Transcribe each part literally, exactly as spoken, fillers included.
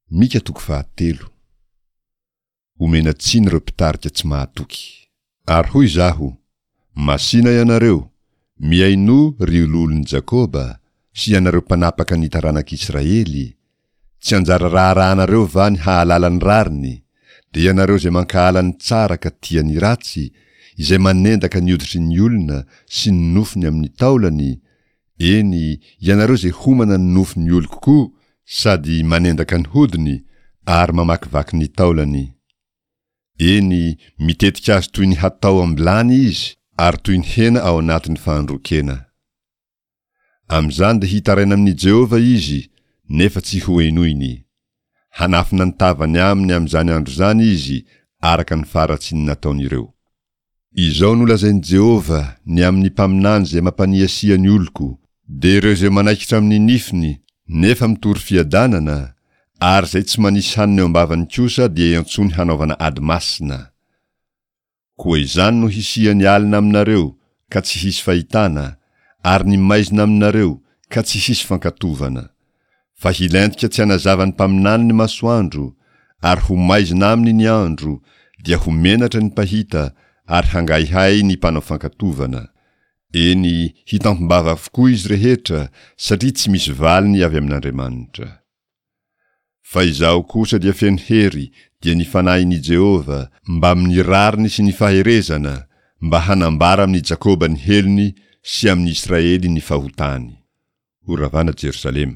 Mika toko fahatelo. Omena tsiny ireo mpitarika tsy mahatoky. Ary hoy zaho, masina ianareo, miaino ry ololon'i Jakoba sy ianareo mpanapaka ny taranak'Israely. Tsy anjara raharanareo va ny hahalala ny rariny, dia ianareo zay mankahala ny tsara ka tia ny ratsy, izay manendaka ny oditry ny olona sy ny nofiny amin'ny taolany. Eny, ianareo zay homana ny nofiny olo kokoa, sady manendaka ny hodiny ary mamakivaky ny taolany. Eny, mitetika azy toy ny hatao ambilany izy, ary toy ny hena ao anatin'ny fahandrokena. Am'izany dia hitaraina amin'ny Jehova izy, nefa tsy ho enoiny. Hanafina ny tavany aminy am'izany andro zany izy, araka ny faratsy ny nataon'ireo. Izao nolazain'i Jehova ny amin'ny mpaminany zay mampaniasia ny oloko, dia ireo zay manaikitra amin'ny nifiny, nefa mitory fiadanana, ary zay tsy manisy hanina eo ambavany kosa dia iantsony hanaovana ady masina. Koa izany no hisiany alina aminareo, ka tsy hisy fahitana, ary ny maizina aminareo, ka tsy hisy fankatovana. Fa hilentika tsy hanazavany mpaminany ny masoandro, ary ho maizina aminy ny andro, dia ho menatra ny pahita, ary hangaihay ny mpanao fankatovana. Eny, hitampimbava avokoa izy rehetra, satria tsy misy valiny avy amin'Andriamanitra. Fa izaho kosa dia feno hery, dia ny fanahin'i Jehova, mba amin'ny rariny sy ny faherezana, mba hanambara amin'ny Jakoba ny heliny sy amin'ny Israely ny fahotany. Horavana Jerusalema.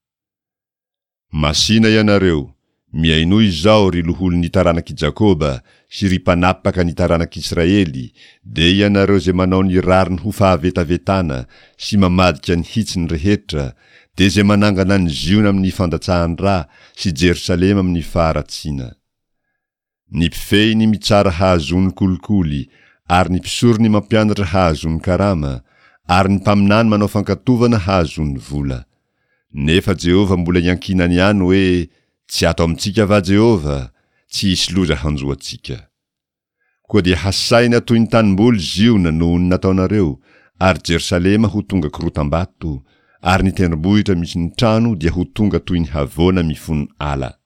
Masina ianareo, miaino izao ry loholon'ny taranak'i Jakoba sy ry mpanapaka ny taranak'Israely, dia ianareo zay manao ny rariny ho fahavetavetana sy mamadika ny hitsiny rehetra, dia zay manangana ny ziona amin'ny fandatsahan ra sy Jerusalema amin'ny faharatsiana. Ny mpifehy mitsara hahazony kolikoly, ary ny mpisorony mampianatra hahazony karama, ary ny mpaminany manao fankatovana hahazony vola. Nefa Jehova mbola iankinany ihany hoe, tsy ato amintsika va Jehova, tsy hisy loza hanjoatsika. Koa dia hasaina toy ny tanimboly ziona noho ny nataonareo, ary Jerusalema ho tonga korotam-bato, ary ny tendrombohitra misy ny trano dia ho tonga toy ny havoana mifono ala.